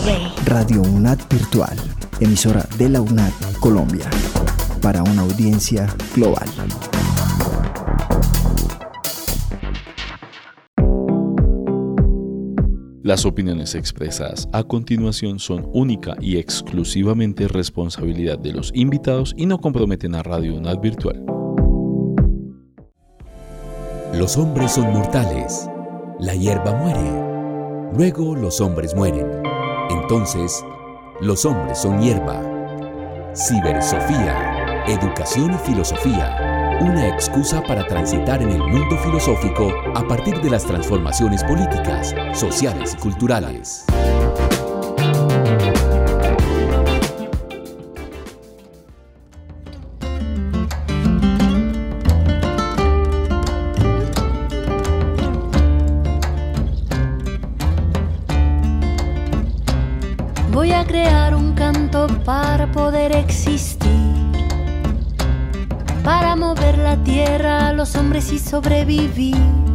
Radio UNAD Virtual, emisora de la UNAD Colombia, para una audiencia global. Las opiniones expresadas a continuación son única y exclusivamente responsabilidad de los invitados y no comprometen a Radio UNAD Virtual. Los hombres son mortales. La hierba muere. Luego los hombres mueren. Entonces, los hombres son hierba. Cibersofía, educación y filosofía. Una excusa para transitar en el mundo filosófico a partir de las transformaciones políticas, sociales y culturales. Voy a crear un canto para poder existir, para mover la tierra a los hombres y sobrevivir,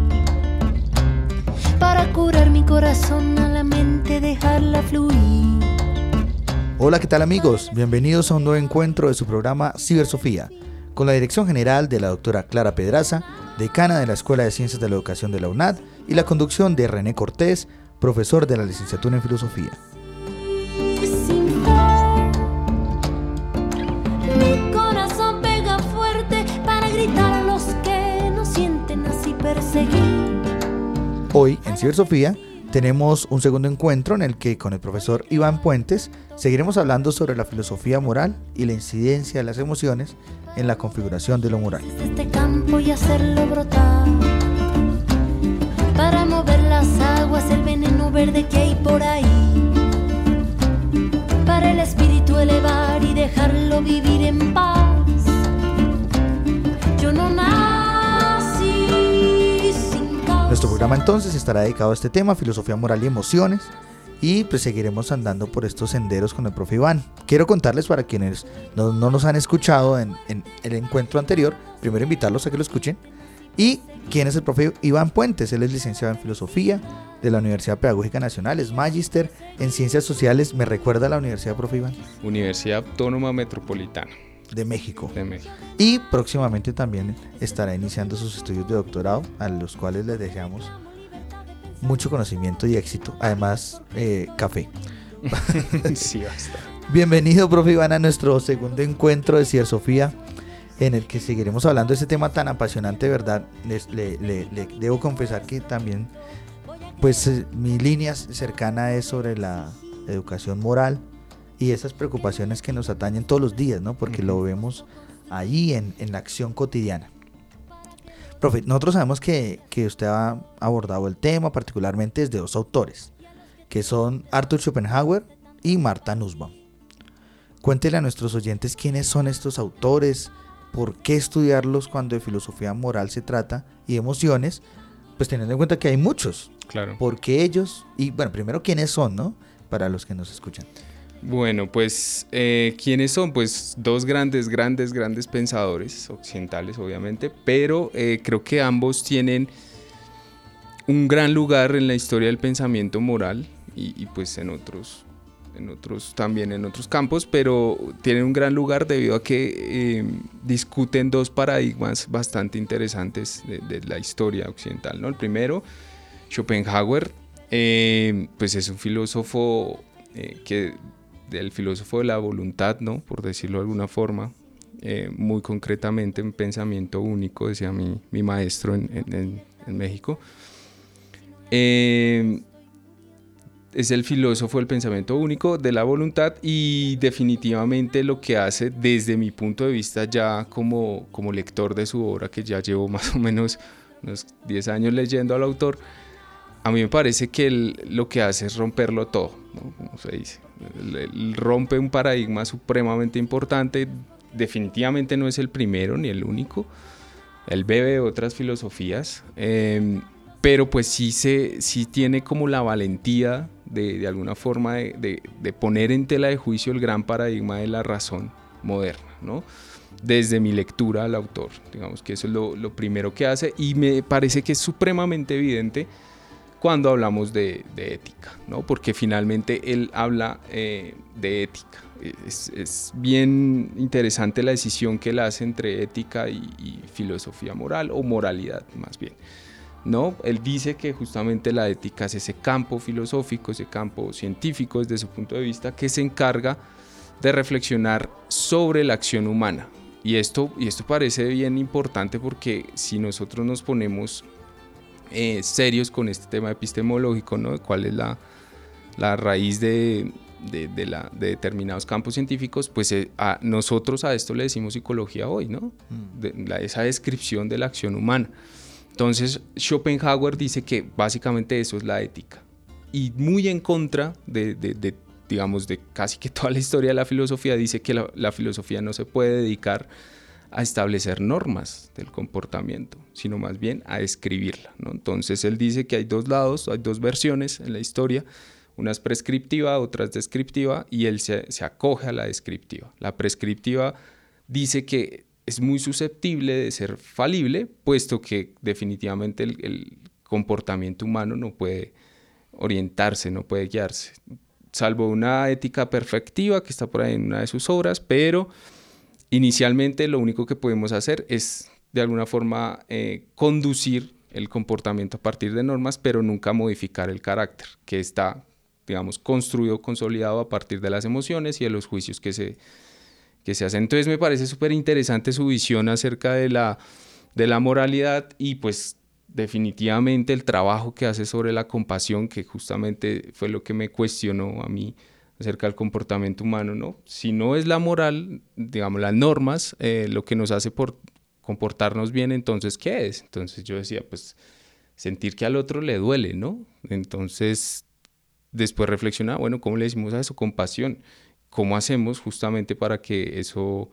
para curar mi corazón a la mente, dejarla fluir. Hola, ¿qué tal amigos? Bienvenidos a un nuevo encuentro de su programa Cibersofía, con la dirección general de la doctora Clara Pedraza, decana de la Escuela de Ciencias de la Educación de la UNAD, y la conducción de René Cortés, profesor de la licenciatura en Filosofía. Hoy en Cibersofía tenemos un segundo encuentro en el que con el profesor Iván Puentes seguiremos hablando sobre la filosofía moral y la incidencia de las emociones en la configuración de lo moral. Este campo y hacerlo brotar, para mover las aguas, el veneno verde que hay por ahí, para el espíritu elevar y dejarlo vivir en paz. Yo no Nuestro programa entonces estará dedicado a este tema, filosofía moral y emociones, y pues seguiremos andando por estos senderos con el profe Iván. Quiero contarles, para quienes no nos han escuchado en el encuentro anterior, primero invitarlos a que lo escuchen. Y quién es el profe Iván Puentes. Él es licenciado en filosofía de la Universidad Pedagógica Nacional, es magíster en ciencias sociales. ¿Me recuerda la universidad, profe Iván? Universidad Autónoma Metropolitana de México. De México. Y próximamente también estará iniciando sus estudios de doctorado, a los cuales les deseamos mucho conocimiento y éxito. Además, café. Sí, basta. Bienvenido, profe Iván, a nuestro segundo encuentro de Cibersofía, en el que seguiremos hablando de este tema tan apasionante, ¿verdad? Le debo confesar que también, pues, mi línea cercana es sobre la educación moral y esas preocupaciones que nos atañen todos los días, ¿no? Porque lo vemos ahí en la acción cotidiana. Profe, nosotros sabemos que usted ha abordado el tema particularmente desde dos autores, que son Arthur Schopenhauer y Martha Nussbaum. Cuéntele a nuestros oyentes quiénes son estos autores, por qué estudiarlos cuando de filosofía moral se trata y emociones, pues teniendo en cuenta que hay muchos. Claro. ¿Por qué ellos? Y bueno, primero, ¿quiénes son, no? Para los que nos escuchan. Bueno, pues, ¿quiénes son? Pues dos grandes pensadores occidentales, obviamente, pero creo que ambos tienen un gran lugar en la historia del pensamiento moral y pues en otros campos, pero tienen un gran lugar debido a que discuten dos paradigmas bastante interesantes de la historia occidental, ¿no? El primero, Schopenhauer, pues es un filósofo el filósofo de la voluntad, ¿no? Por decirlo de alguna forma, muy concretamente en pensamiento único, decía mi maestro en México. Es el filósofo del pensamiento único, de la voluntad, y definitivamente lo que hace desde mi punto de vista ya como lector de su obra, que ya llevo más o menos unos 10 años leyendo al autor, a mí me parece que lo que hace es romperlo todo, ¿no? Como se dice. Él rompe un paradigma supremamente importante. Definitivamente no es el primero ni el único. Él bebe de otras filosofías, pero pues sí tiene como la valentía de alguna forma de poner en tela de juicio el gran paradigma de la razón moderna, ¿no? Desde mi lectura al autor, digamos que eso es lo primero que hace, y me parece que es supremamente evidente cuando hablamos de ética, ¿no? Porque finalmente él habla de ética. Es bien interesante la decisión que él hace entre ética y filosofía moral, o moralidad más bien, ¿no? Él dice que justamente la ética es ese campo filosófico, ese campo científico desde su punto de vista, que se encarga de reflexionar sobre la acción humana. Y esto parece bien importante, porque si nosotros nos ponemos serios con este tema epistemológico, ¿no? ¿Cuál es la raíz de determinados campos científicos? Pues nosotros a esto le decimos psicología hoy, ¿no? Esa descripción de la acción humana. Entonces Schopenhauer dice que básicamente eso es la ética, y muy en contra digamos, de casi que toda la historia de la filosofía. Dice que la filosofía no se puede dedicar a establecer normas del comportamiento, sino más bien a describirla, ¿no? Entonces él dice que hay dos lados, hay dos versiones en la historia, una es prescriptiva, otra es descriptiva, y él se acoge a la descriptiva. La prescriptiva dice que es muy susceptible de ser falible, puesto que definitivamente el comportamiento humano no puede orientarse, no puede guiarse, salvo una ética perfectiva que está por ahí en una de sus obras, pero inicialmente lo único que podemos hacer es de alguna forma conducir el comportamiento a partir de normas, pero nunca modificar el carácter, que está, digamos, construido, consolidado a partir de las emociones y de los juicios que se hacen. Entonces me parece súper interesante su visión acerca de la moralidad, y pues definitivamente el trabajo que hace sobre la compasión, que justamente fue lo que me cuestionó a mí acerca del comportamiento humano, ¿no? Si no es la moral, digamos, las normas, lo que nos hace por comportarnos bien, entonces, ¿qué es? Entonces yo decía, pues, sentir que al otro le duele, ¿no? Entonces, después reflexionaba, bueno, ¿cómo le decimos a eso? Compasión. ¿Cómo hacemos justamente para que eso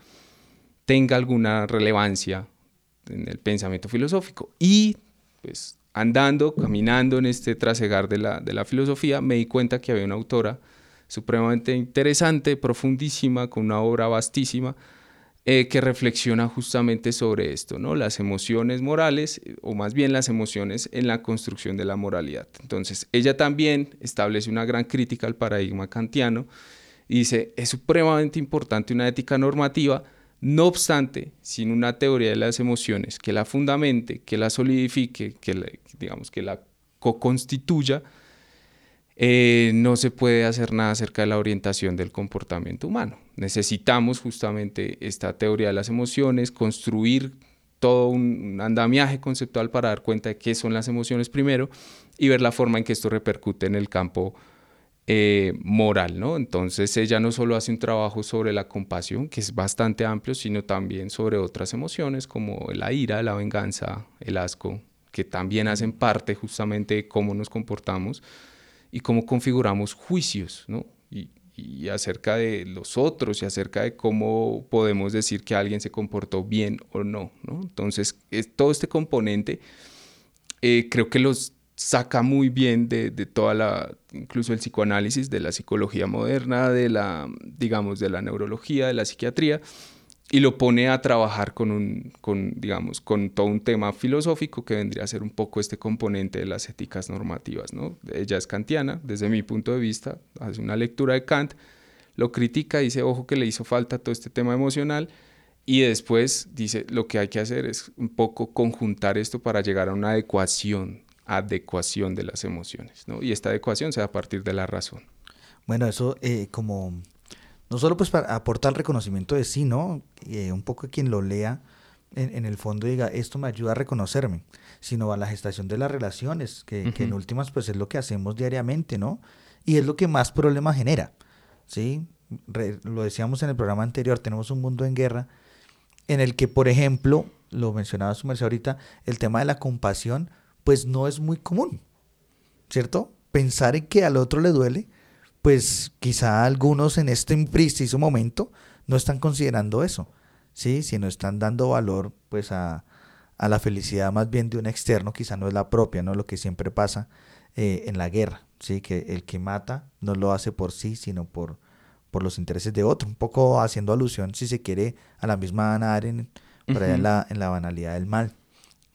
tenga alguna relevancia en el pensamiento filosófico? Y, pues, caminando en este trasegar de la filosofía, me di cuenta que había una autora supremamente interesante, profundísima, con una obra vastísima, que reflexiona justamente sobre esto, ¿no? Las emociones morales, o más bien las emociones en la construcción de la moralidad. Entonces, ella también establece una gran crítica al paradigma kantiano y dice, es supremamente importante una ética normativa, no obstante, sin una teoría de las emociones que la fundamente, que la solidifique, que la co-constituya, no se puede hacer nada acerca de la orientación del comportamiento humano. Necesitamos justamente esta teoría de las emociones, construir todo un andamiaje conceptual para dar cuenta de qué son las emociones primero, y ver la forma en que esto repercute en el campo moral, ¿no? Entonces ella no solo hace un trabajo sobre la compasión, que es bastante amplio, sino también sobre otras emociones como la ira, la venganza, el asco, que también hacen parte justamente de cómo nos comportamos y cómo configuramos juicios, ¿no? Y acerca de los otros, y acerca de cómo podemos decir que alguien se comportó bien o no, ¿no? Entonces, todo este componente creo que los saca muy bien de toda incluso el psicoanálisis, de la psicología moderna, digamos, de la neurología, de la psiquiatría, y lo pone a trabajar con todo un tema filosófico que vendría a ser un poco este componente de las éticas normativas, ¿no? Ella es kantiana, desde mi punto de vista, hace una lectura de Kant, lo critica, dice, ojo, que le hizo falta todo este tema emocional, y después dice, lo que hay que hacer es un poco conjuntar esto para llegar a una adecuación de las emociones, ¿no? Y esta adecuación se da a partir de la razón. Bueno, eso como no solo pues para aportar el reconocimiento de sí, ¿no? Un poco quien lo lea en el fondo diga, esto me ayuda a reconocerme, sino a la gestación de las relaciones, que en últimas pues es lo que hacemos diariamente, ¿no? Y es lo que más problemas genera, ¿sí? Lo decíamos en el programa anterior, tenemos un mundo en guerra en el que, por ejemplo, lo mencionaba su merced ahorita, el tema de la compasión pues no es muy común, ¿cierto? Pensar en que al otro le duele, pues quizá algunos en este preciso momento no están considerando eso, ¿sí? Sino están dando valor pues a la felicidad más bien de un externo, quizá no es la propia, ¿no? Lo que siempre pasa en la guerra, ¿sí? Que el que mata no lo hace por sí, sino por los intereses de otro, un poco haciendo alusión, si se quiere, a la misma Hannah Arendt, por allá en la banalidad del mal,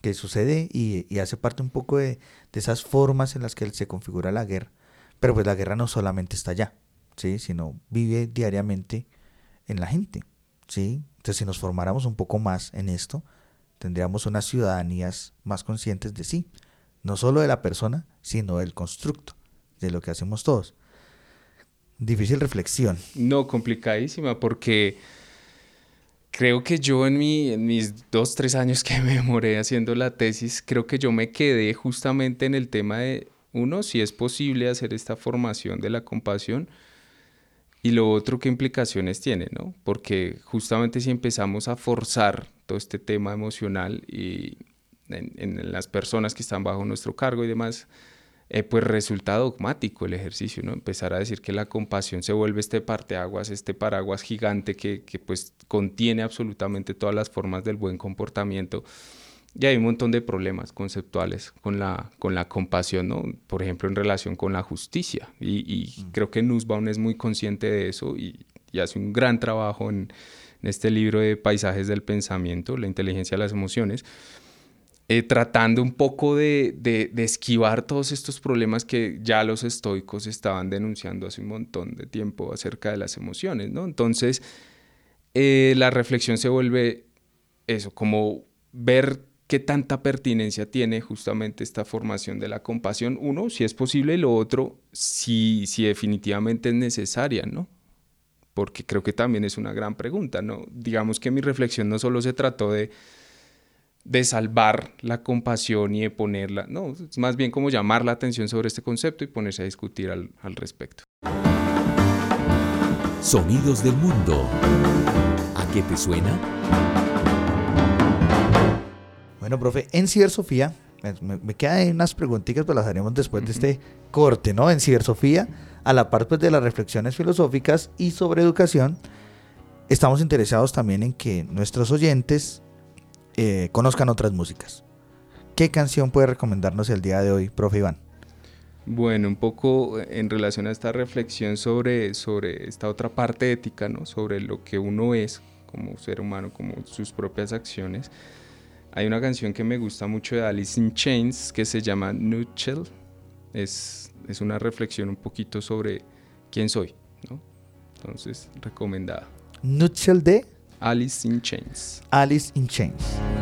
que sucede y hace parte un poco de esas formas en las que se configura la guerra. Pero pues la guerra no solamente está allá, ¿sí? Sino vive diariamente en la gente, ¿sí? Entonces, si nos formáramos un poco más en esto, tendríamos unas ciudadanías más conscientes de sí, no solo de la persona, sino del constructo, de lo que hacemos todos. Difícil reflexión. No, complicadísima, porque creo que yo en mis 2-3 años que me demoré haciendo la tesis, creo que yo me quedé justamente en el tema de, uno, si es posible hacer esta formación de la compasión, y lo otro, qué implicaciones tiene, ¿no? Porque justamente si empezamos a forzar todo este tema emocional y en las personas que están bajo nuestro cargo y demás, pues resulta dogmático el ejercicio, ¿no? Empezar a decir que la compasión se vuelve este parteaguas, este paraguas gigante que pues contiene absolutamente todas las formas del buen comportamiento. Y hay un montón de problemas conceptuales con la compasión, ¿no? Por ejemplo, en relación con la justicia. Y creo que Nussbaum es muy consciente de eso y hace un gran trabajo en este libro de Paisajes del Pensamiento, la inteligencia de las emociones, tratando un poco de esquivar todos estos problemas que ya los estoicos estaban denunciando hace un montón de tiempo acerca de las emociones, ¿no? Entonces, la reflexión se vuelve eso, como ver qué tanta pertinencia tiene justamente esta formación de la compasión, uno, si es posible, y lo otro, si definitivamente es necesaria, ¿no? Porque creo que también es una gran pregunta, ¿no? Digamos que mi reflexión no solo se trató de salvar la compasión y de ponerla, no, es más bien como llamar la atención sobre este concepto y ponerse a discutir al respecto. Sonidos del mundo. ¿A qué te suena? Bueno, profe, en Cibersofía, me quedan unas preguntitas, pero las haremos después de este corte, ¿no? En Cibersofía, a la par pues, de las reflexiones filosóficas y sobre educación, estamos interesados también en que nuestros oyentes conozcan otras músicas. ¿Qué canción puede recomendarnos el día de hoy, profe Iván? Bueno, un poco en relación a esta reflexión sobre esta otra parte ética, ¿no? Sobre lo que uno es como ser humano, como sus propias acciones. Hay una canción que me gusta mucho de Alice in Chains que se llama Nutshell. Es una reflexión un poquito sobre quién soy, ¿no? Entonces, recomendada. Nutshell de Alice in Chains. Alice in Chains.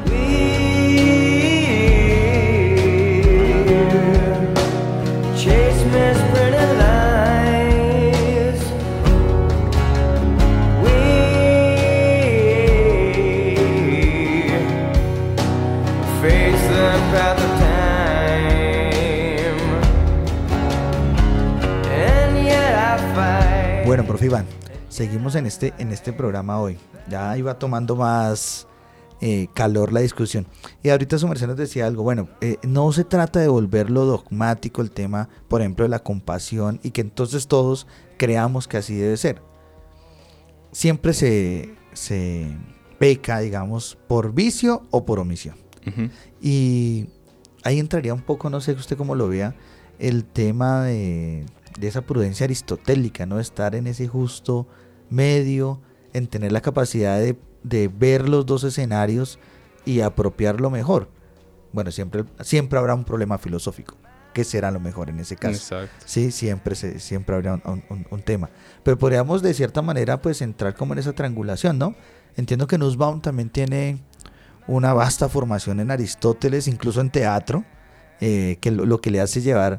Bueno, profe Iván, seguimos en este programa hoy. Ya iba tomando más calor la discusión. Y ahorita su merced nos decía algo. Bueno, no se trata de volverlo dogmático el tema, por ejemplo, de la compasión y que entonces todos creamos que así debe ser. Siempre se peca, digamos, por vicio o por omisión. Uh-huh. Y ahí entraría un poco, no sé usted cómo lo vea, el tema de esa prudencia aristotélica, ¿no? Estar en ese justo medio, en tener la capacidad de ver los dos escenarios y apropiarlo mejor. Bueno, siempre habrá un problema filosófico. ¿Qué será lo mejor en ese caso? Exacto. Sí, siempre habrá un tema. Pero podríamos de cierta manera pues entrar como en esa triangulación, ¿no? Entiendo que Nussbaum también tiene una vasta formación en Aristóteles, incluso en teatro, que lo que le hace llevar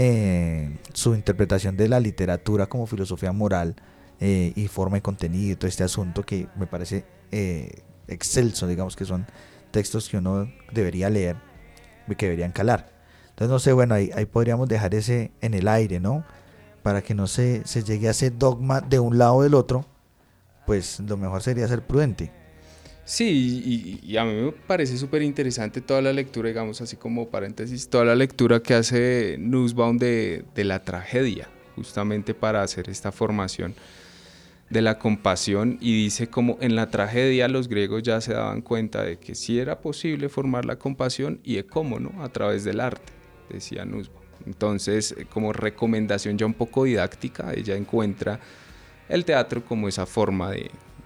su interpretación de la literatura como filosofía moral y forma y contenido y todo este asunto que me parece excelso, digamos que son textos que uno debería leer y que deberían calar. Entonces no sé, bueno, ahí podríamos dejar ese en el aire, ¿no? Para que no se llegue a ese dogma de un lado o del otro, pues lo mejor sería ser prudente. Sí, y a mí me parece súper interesante toda la lectura, digamos así como paréntesis, toda la lectura que hace Nussbaum de la tragedia, justamente para hacer esta formación de la compasión, y dice como en la tragedia los griegos ya se daban cuenta de que sí era posible formar la compasión y de cómo, ¿no? A través del arte, decía Nussbaum. Entonces, como recomendación ya un poco didáctica, ella encuentra el teatro como esa forma de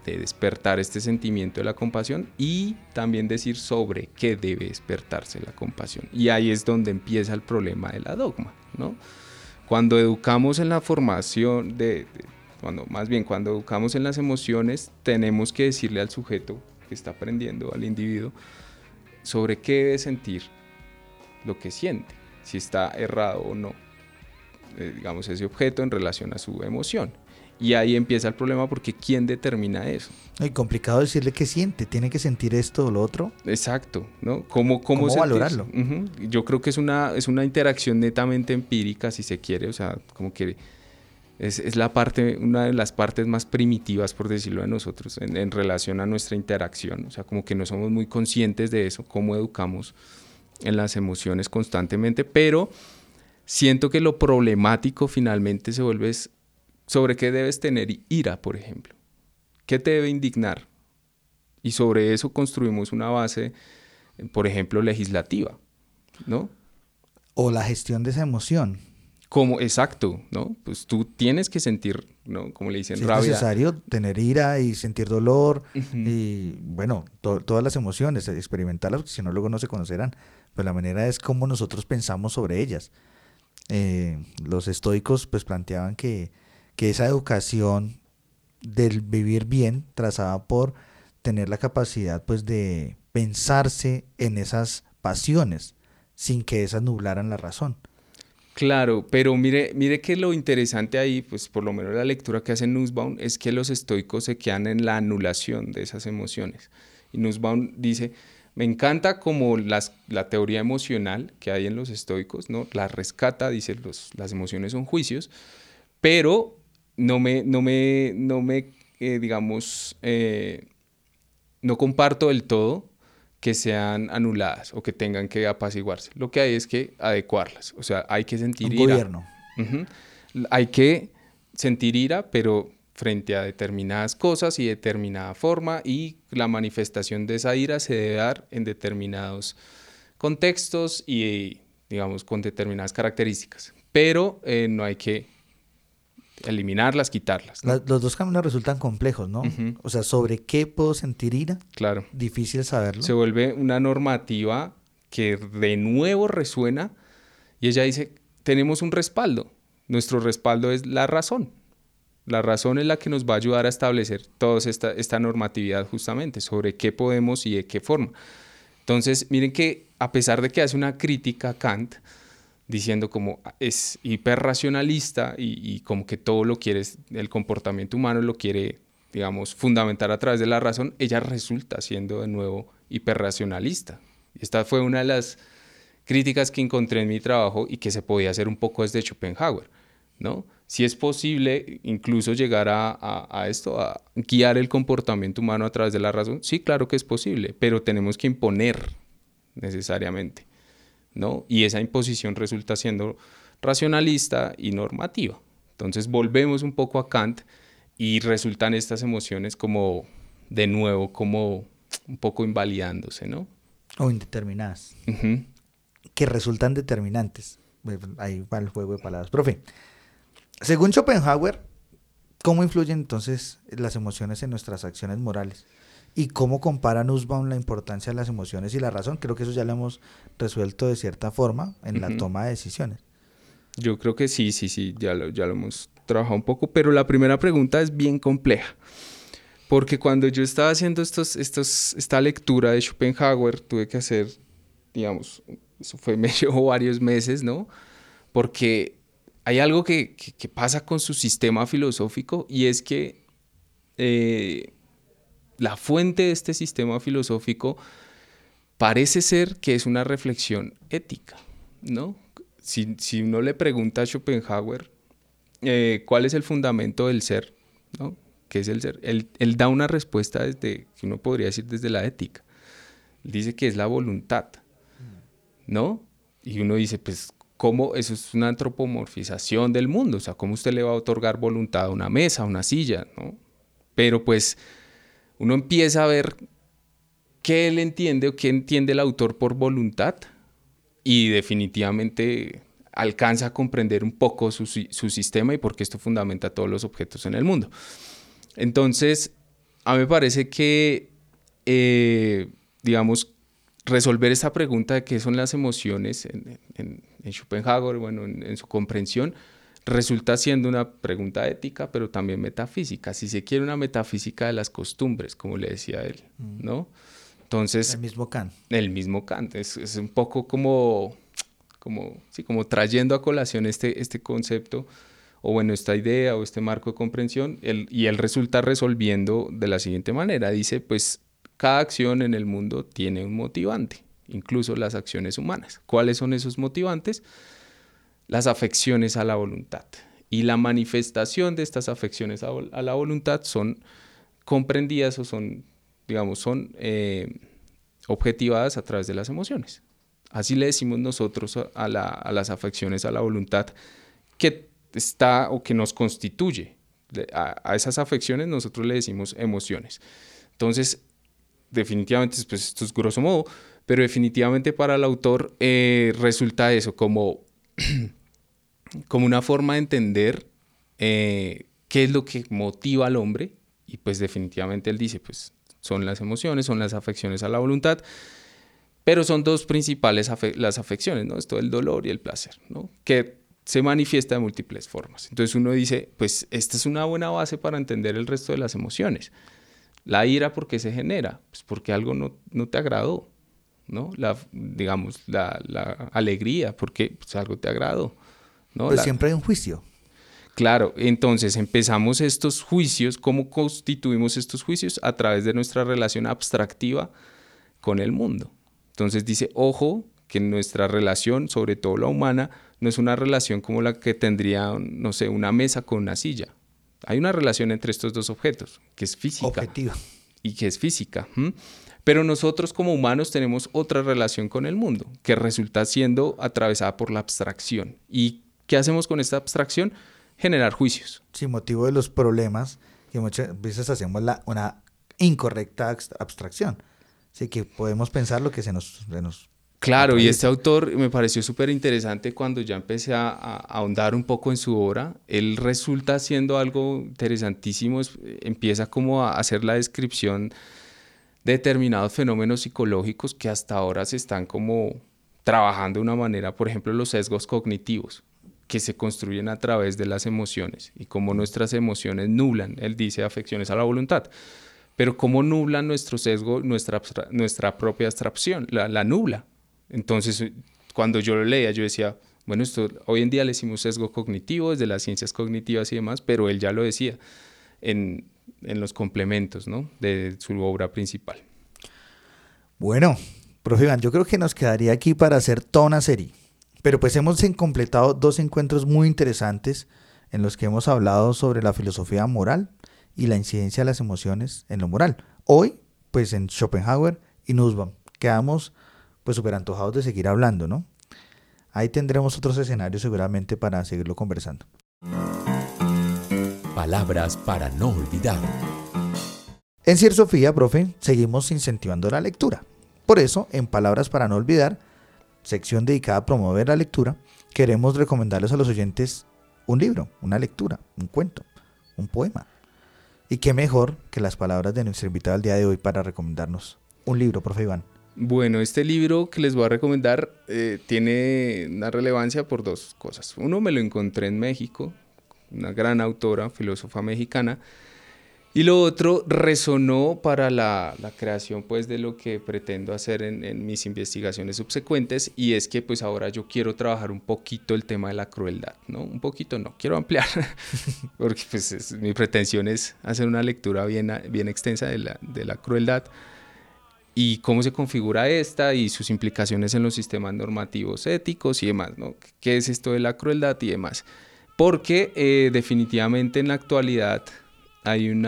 despertar este sentimiento de la compasión y también decir sobre qué debe despertarse la compasión. Y ahí es donde empieza el problema de la dogma, ¿no? Cuando educamos en la formación cuando educamos en las emociones, tenemos que decirle al sujeto que está aprendiendo, al individuo, sobre qué debe sentir lo que siente, si está errado o no, digamos, ese objeto en relación a su emoción. Y ahí empieza el problema porque ¿quién determina eso? Y complicado decirle qué siente, tiene que sentir esto o lo otro. Exacto, ¿no? ¿Cómo valorarlo? Uh-huh. Yo creo que es una interacción netamente empírica, si se quiere, o sea, como que es una de las partes más primitivas, por decirlo de nosotros, en relación a nuestra interacción, o sea, como que no somos muy conscientes de eso, cómo educamos en las emociones constantemente, pero siento que lo problemático finalmente se vuelve sobre qué debes tener ira, por ejemplo. ¿Qué te debe indignar? Y sobre eso construimos una base, por ejemplo, legislativa, ¿no? O la gestión de esa emoción. Exacto, ¿no? Pues tú tienes que sentir, ¿no? Como le dicen, si rabia. Es necesario tener ira y sentir dolor, Uh-huh. y bueno, todas las emociones, experimentarlas, porque si no luego no se conocerán. Pero la manera es cómo nosotros pensamos sobre ellas. Los estoicos pues planteaban que esa educación del vivir bien trazaba por tener la capacidad pues de pensarse en esas pasiones sin que esas nublaran la razón. Claro, pero mire que lo interesante ahí, pues por lo menos la lectura que hace Nussbaum, es que los estoicos se quedan en la anulación de esas emociones. Y Nussbaum dice, me encanta como la teoría emocional que hay en los estoicos, ¿no? La rescata, dice, las emociones son juicios, pero no comparto del todo que sean anuladas o que tengan que apaciguarse. Lo que hay es que adecuarlas. O sea, hay que sentir ira. Gobierno. Uh-huh. Hay que sentir ira, pero frente a determinadas cosas y determinada forma, y la manifestación de esa ira se debe dar en determinados contextos y, digamos, con determinadas características. Pero no hay que eliminarlas, quitarlas, ¿no? Los dos caminos resultan complejos, ¿no? Uh-huh. O sea, ¿sobre qué puedo sentir ira? Claro. Difícil saberlo. Se vuelve una normativa que de nuevo resuena y ella dice, tenemos un respaldo. Nuestro respaldo es la razón. La razón es la que nos va a ayudar a establecer toda esta normatividad justamente sobre qué podemos y de qué forma. Entonces, miren que a pesar de que hace una crítica a Kant, diciendo como es hiperracionalista y como que todo lo quiere, el comportamiento humano lo quiere, digamos, fundamentar a través de la razón, ella resulta siendo de nuevo hiperracionalista. Esta fue una de las críticas que encontré en mi trabajo y que se podía hacer un poco desde Schopenhauer, ¿no? Si es posible incluso llegar a esto, a guiar el comportamiento humano a través de la razón, sí, claro que es posible, pero tenemos que imponer necesariamente, ¿no? Y esa imposición resulta siendo racionalista y normativa. Entonces volvemos un poco a Kant y resultan estas emociones como, de nuevo, como un poco invalidándose, ¿no? O indeterminadas. Uh-huh. Que resultan determinantes. Ahí va el juego de palabras. Profe, según Schopenhauer, ¿cómo influyen entonces las emociones en nuestras acciones morales? ¿Y cómo compara Nussbaum la importancia de las emociones y la razón? Creo que eso ya lo hemos resuelto de cierta forma en la toma de decisiones. Yo creo que sí, ya lo hemos trabajado un poco, pero la primera pregunta es bien compleja. Porque cuando yo estaba haciendo esta lectura de Schopenhauer, tuve que hacer, digamos, me llevó varios meses, ¿no? Porque hay algo que pasa con su sistema filosófico y es que la fuente de este sistema filosófico parece ser que es una reflexión ética, ¿no? Si uno le pregunta a Schopenhauer cuál es el fundamento del ser, ¿no? ¿Qué es el ser? Él da una respuesta que uno podría decir desde la ética. Él dice que es la voluntad, ¿no? Y uno dice, pues, ¿cómo? Eso es una antropomorfización del mundo. O sea, ¿cómo usted le va a otorgar voluntad a una mesa, a una silla, ¿no? Pero pues uno empieza a ver qué él entiende o qué entiende el autor por voluntad y definitivamente alcanza a comprender un poco su sistema y por qué esto fundamenta todos los objetos en el mundo. Entonces, a mí me parece que, digamos, resolver esta pregunta de qué son las emociones en Schopenhauer, bueno, en su comprensión, resulta siendo una pregunta ética, pero también metafísica. Si se quiere, una metafísica de las costumbres, como le decía él, ¿no? Entonces, El mismo Kant. El mismo Kant. Es un poco como trayendo a colación este concepto, o bueno, esta idea o este marco de comprensión, y él resulta resolviendo de la siguiente manera. Dice, pues, cada acción en el mundo tiene un motivante, incluso las acciones humanas. ¿Cuáles son esos motivantes? Las afecciones a la voluntad. Y la manifestación de estas afecciones a la voluntad son comprendidas o son objetivadas a través de las emociones. Así le decimos nosotros a las afecciones a la voluntad que está o que nos constituye. A esas afecciones nosotros le decimos emociones. Entonces, definitivamente, pues esto es grosso modo, pero definitivamente para el autor resulta eso como una forma de entender qué es lo que motiva al hombre, y pues definitivamente él dice, pues son las emociones, son las afecciones a la voluntad, pero son dos principales las afecciones, ¿no? Esto del dolor y el placer, ¿no? Que se manifiesta de múltiples formas. Entonces uno dice, pues esta es una buena base para entender el resto de las emociones. La ira, ¿por qué se genera? Pues porque algo no te agradó, ¿no? La alegría, porque pues, algo te agradó, ¿no? Pues siempre hay un juicio. Claro, entonces empezamos estos juicios. ¿Cómo constituimos estos juicios? A través de nuestra relación abstractiva con el mundo. Entonces dice, ojo, que nuestra relación, sobre todo la humana, no es una relación como la que tendría, no sé, una mesa con una silla. Hay una relación entre estos dos objetos, que es física. Objetiva. Y que es física. Pero nosotros como humanos tenemos otra relación con el mundo, que resulta siendo atravesada por la abstracción. ¿Y qué hacemos con esta abstracción? Generar juicios. Sí, motivo de los problemas, que muchas veces hacemos una incorrecta abstracción. Así que podemos pensar lo que se nos Claro, atraviesa. y este autor me pareció súper interesante cuando ya empecé a ahondar un poco en su obra. Él resulta haciendo algo interesantísimo, empieza como a hacer la descripción de determinados fenómenos psicológicos que hasta ahora se están como trabajando de una manera, por ejemplo, los sesgos cognitivos, que se construyen a través de las emociones y cómo nuestras emociones nublan, él dice, afecciones a la voluntad. Pero cómo nublan nuestro sesgo, nuestra propia abstracción, la nubla. Entonces, cuando yo lo leía, yo decía, bueno, esto hoy en día le decimos sesgo cognitivo, desde las ciencias cognitivas y demás, pero él ya lo decía en los complementos, ¿no?, de su obra principal. Bueno, profe Iván, yo creo que nos quedaría aquí para hacer toda una serie. Pero pues hemos completado 2 encuentros muy interesantes en los que hemos hablado sobre la filosofía moral y la incidencia de las emociones en lo moral. Hoy, pues en Schopenhauer y Nussbaum. Quedamos pues súper antojados de seguir hablando, ¿no? Ahí tendremos otros escenarios seguramente para seguirlo conversando. Palabras para no olvidar. En Cier Sofía, profe, seguimos incentivando la lectura. Por eso, en Palabras para no olvidar, sección dedicada a promover la lectura, queremos recomendarles a los oyentes un libro, una lectura, un cuento, un poema. Y qué mejor que las palabras de nuestro invitado al día de hoy para recomendarnos un libro, profe Iván. Bueno, este libro que les voy a recomendar tiene una relevancia por 2 cosas. Uno, me lo encontré en México, una gran autora, filósofa mexicana. Y lo otro, resonó para la creación pues, de lo que pretendo hacer en mis investigaciones subsecuentes, y es que pues ahora yo quiero trabajar un poquito el tema de la crueldad, ¿no? Un poquito no, quiero ampliar, porque pues mi pretensión es hacer una lectura bien extensa de la crueldad y cómo se configura esta y sus implicaciones en los sistemas normativos éticos y demás, ¿no? ¿Qué es esto de la crueldad y demás? Porque definitivamente en la actualidad hay un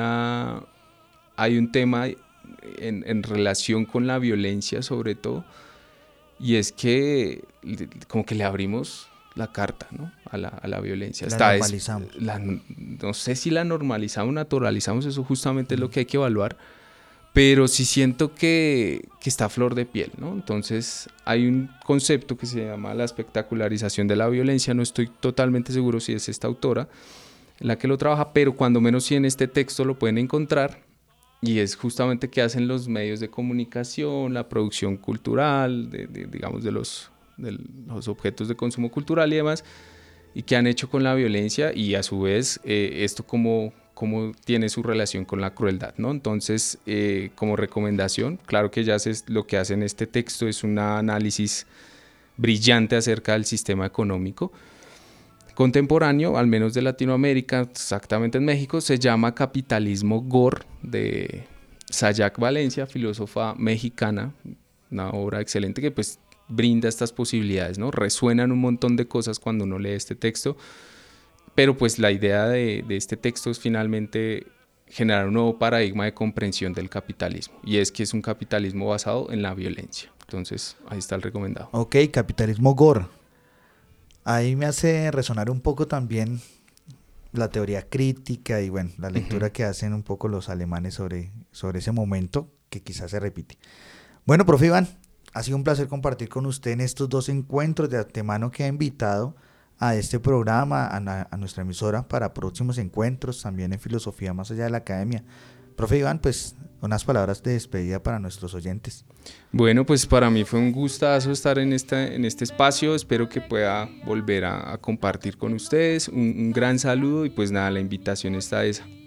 tema en relación con la violencia sobre todo, y es que como que le abrimos la carta, ¿no?, a la violencia. La normalizamos. No sé si la normalizamos, naturalizamos, eso justamente es lo que hay que evaluar, pero sí siento que está a flor de piel, ¿no? Entonces hay un concepto que se llama la espectacularización de la violencia, no estoy totalmente seguro si es esta autora la que lo trabaja, pero cuando menos sí en este texto lo pueden encontrar, y es justamente qué hacen los medios de comunicación, la producción cultural, digamos de los objetos de consumo cultural y demás, y qué han hecho con la violencia y a su vez esto cómo tiene su relación con la crueldad, ¿no? Entonces, como recomendación, claro que ya lo que hace en este texto es un análisis brillante acerca del sistema económico contemporáneo, al menos de Latinoamérica, exactamente en México, se llama Capitalismo Gore, de Sayac Valencia, filósofa mexicana, una obra excelente que pues brinda estas posibilidades, ¿no? Resuenan un montón de cosas cuando uno lee este texto, pero pues la idea de este texto es finalmente generar un nuevo paradigma de comprensión del capitalismo, y es que es un capitalismo basado en la violencia. Entonces, ahí está el recomendado. Ok, Capitalismo Gore. Ahí me hace resonar un poco también la teoría crítica y bueno, la lectura que hacen un poco los alemanes sobre ese momento que quizás se repite. Bueno, profe Iván, ha sido un placer compartir con usted en estos 2 encuentros. De antemano que ha invitado a este programa, a nuestra emisora, para próximos encuentros, también en Filosofía Más Allá de la Academia. Profe Iván, pues unas palabras de despedida para nuestros oyentes. Bueno, pues para mí fue un gustazo estar en este espacio. Espero que pueda volver a compartir con ustedes. Un gran saludo y pues nada, la invitación está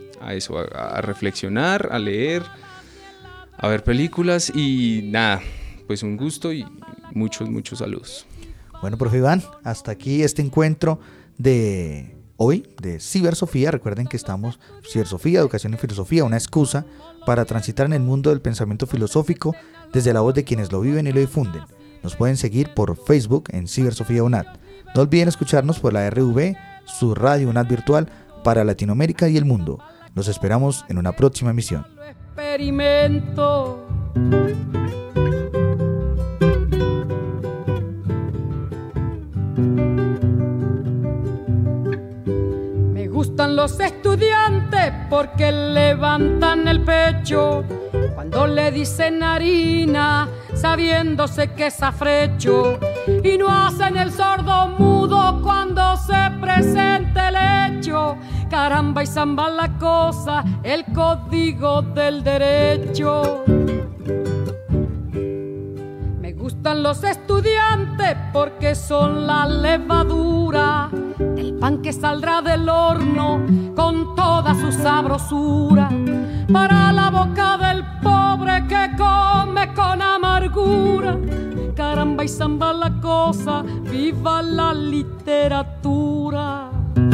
a reflexionar, a leer, a ver películas y nada, pues un gusto y muchos saludos. Bueno, profe Iván, hasta aquí este encuentro de hoy de Cibersofía. Recuerden que estamos Cibersofía, Educación en Filosofía, una excusa para transitar en el mundo del pensamiento filosófico desde la voz de quienes lo viven y lo difunden. Nos pueden seguir por Facebook en Cibersofía UNAD. No olviden escucharnos por la RV, su radio UNAD virtual para Latinoamérica y el mundo. Los esperamos en una próxima emisión. Experimento. Me gustan los estudiantes porque levantan el pecho cuando le dicen harina, sabiéndose que es afrecho, y no hacen el sordo mudo cuando se presenta el hecho. Caramba y zamba la cosa, el código del derecho. Me gustan los estudiantes porque son la levadura del pan que saldrá del horno con toda su sabrosura para la boca del pobre que come con amargura. Caramba y zamba la cosa, viva la literatura.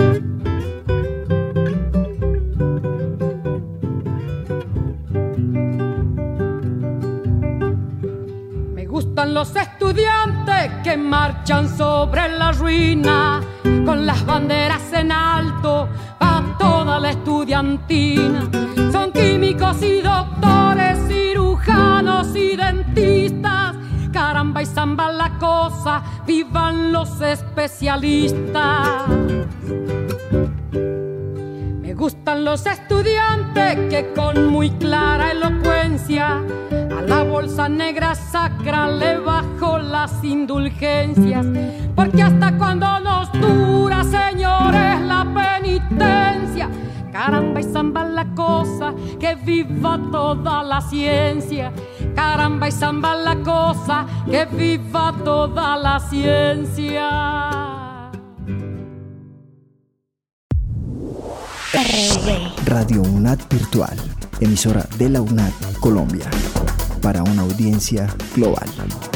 Me gustan los estudiantes que marchan sobre la ruina con las banderas en alto a toda la estudiantina. Son químicos y doctores, cirujanos y dentistas. Caramba y zamba la cosa, vivan los especialistas. Me gustan los estudiantes que con muy clara elocuencia a la bolsa negra sacra le bajo las indulgencias, porque hasta cuando nos dura, señores, la penitencia. Caramba y zamba la cosa, que viva toda la ciencia. Caramba y zamba la cosa, que viva toda la ciencia. Radio UNAD Virtual, emisora de la UNAD Colombia, para una audiencia global.